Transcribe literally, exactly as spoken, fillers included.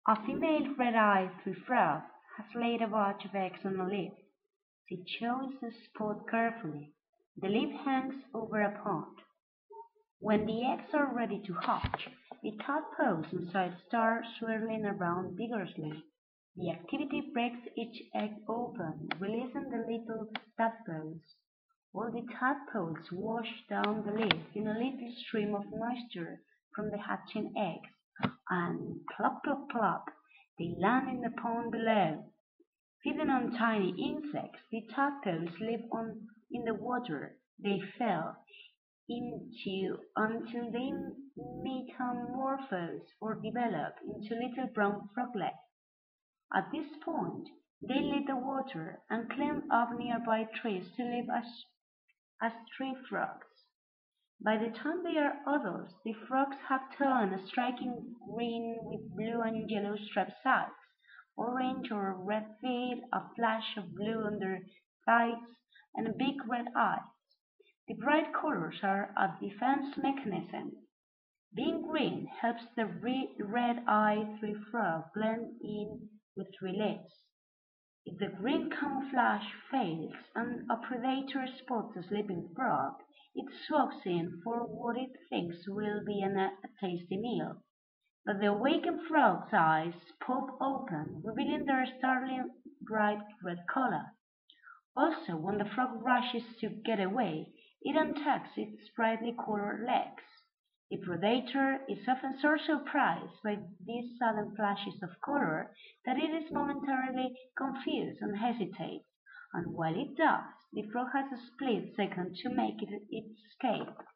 A female red-eyed tree frog has laid a batch of eggs on a leaf. She chooses the spot carefully. The leaf hangs over a pond. When the eggs are ready to hatch, the tadpoles inside start swirling around vigorously. The activity breaks each egg open, releasing the little tadpoles. All the tadpoles wash down the leaf in a little stream of moisture from the hatching eggs, and plop, plop, plop, they land in the pond below. Feeding on tiny insects, the tadpoles live on in the water they fell into until they metamorphose or develop into little brown froglets. At this point, they leave the water and climb up nearby trees to live as, as tree frogs. By the time they are adults, the frogs have turned a striking green with blue and yellow striped sides, orange or red feet, a flash of blue under thighs, and big red eyes. The bright colors are a defense mechanism. Being green helps the red-eyed tree frog blend in with tree leaves. If the green camouflage fails and a predator spots a sleeping frog, it swoops in for what it thinks will be an, a tasty meal. But the awakened frog's eyes pop open, revealing their startling bright red color. Also, when the frog rushes to get away, it untucks its brightly colored legs. The predator is often so surprised by these sudden flashes of color that it is momentarily confused and hesitates, and while it does, the frog has a split second to make it, its escape.